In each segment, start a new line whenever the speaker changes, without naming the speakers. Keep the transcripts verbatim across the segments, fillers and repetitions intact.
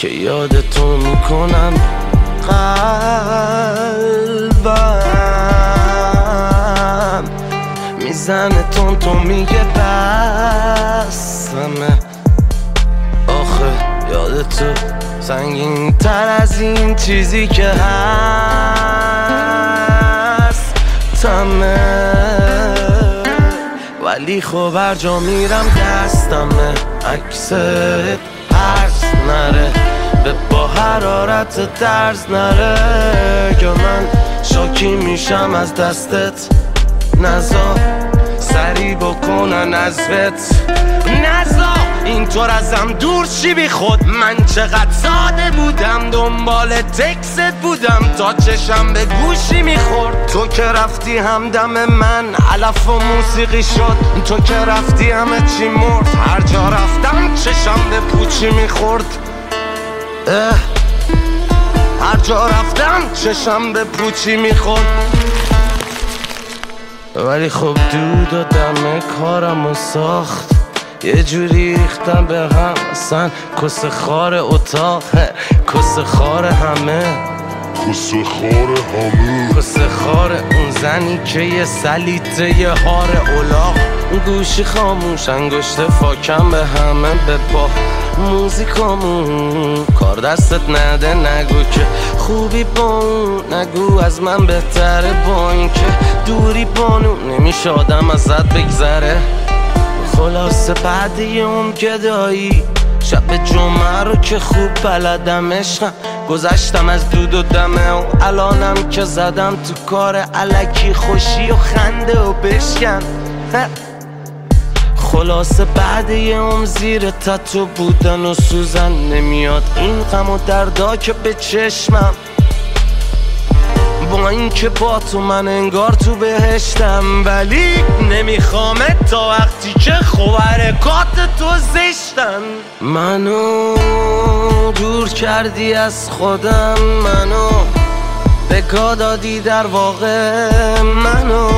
که یادتو میکنم. قلبم میزنه تون تو میگه بسمه. آخه یادتو سنگین تر از این چیزی که هست تمه، ولی خب هر جا میرم دستمه. عکست هرز نره به با حرارت درز نره که من شاکی میشم از دستت. نزا سری بکنن ازت، نزا اینطور ازم دور شی بی خود. من چقدر ساده بودم دنبال تکست بودم تا چشم به گوشی میخورد. تو که رفتی همدم من علف و موسیقی شد. تو که رفتی همه چی مرد، هر جا رفتم چشم به پوچی میخورد. هر جا رفتم چشم به پوچی میخورد. ولی خب دود و دم کارمو ساخت، یه جوری ریختم به هم اصلا کس خار اتاقه، کس خار همه،
کس خار همه،
کس خار اون زنی که یه سلیته یه هار اولاق. گوشی خاموش انگشت فاکم به همه بپا. موزیکامون کار دستت نده، نگو که خوبی با اون، نگو از من بهتره با این که دوری بانو نمیشه آدم ازت بگذره. خلاصه بعد یه عمر گدایی شب جمعه رو که خوب بلدم عشقم، گذشتم از دود و دمه و الانم که زدم تو کار الکی خوشی و خنده و بشکن. خلاصه بعد یه عمر زیر تتو بودن و سوزن نمیاد این غم و دردا که به چشمم. با این که با تو من انگار تو بهشتم، ولی نمیخوامت تا وقتی که خوب حرکات تو زشتن. منو دور کردی از خودم، منو بکا دادی در واقع، منو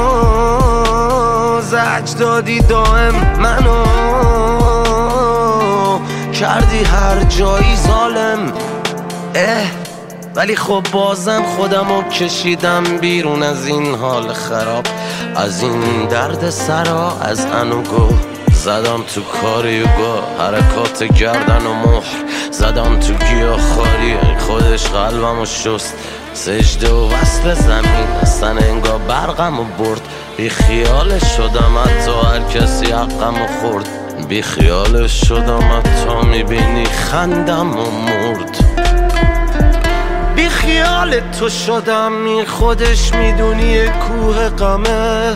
زج دادی دائم، منو کردی هر جایی ظالم. اه ولی خب بازم خودمو کشیدم بیرون از این حال خراب، از این درد سرا، از انوگو زدم تو کار یوگا، حرکات گردن و مهر زدم تو گیاهخواری. خودش قلبمو شست، سجده و وصل زمین، اصلا انگار برقمو برد. بی خیالش شدم حتی هر کسی حقمو خورد، بی خیالش شدم حتی میبینی خندم و مرد. بی خیال تو شدم، می خودش میدونی کوه غمه،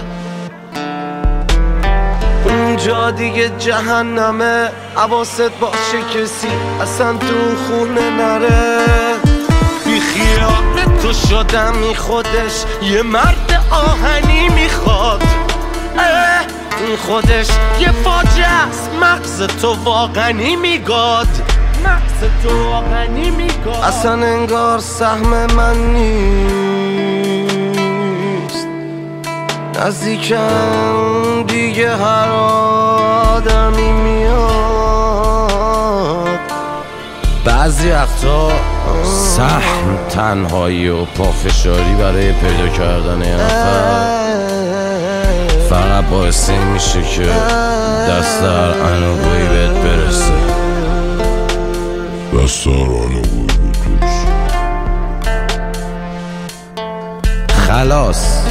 اونجا دیگه جهنمه. حواست باشه کسی اصلا تو خونه نره. بی خیال تو شدم، می خودش یه مرد آهنی میخواد. این خودش یه فاجعه است، مغز تو واقعی میگاد، مغز تو واقعی میگاد. اصلا انگار سهم من نیست، نزدیکم دیگه هر آدمی میاد. بعضی وقتا سهم تنهایی و پافشاری برای پیدا کردن یه نفر فقط باعث میشه که دست در انوگویی بهت برسه،
دست در انوگویی بهت برسه.
خلاص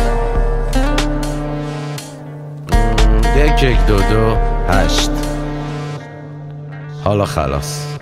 یک یک دو دو هشت. حالا خلاص.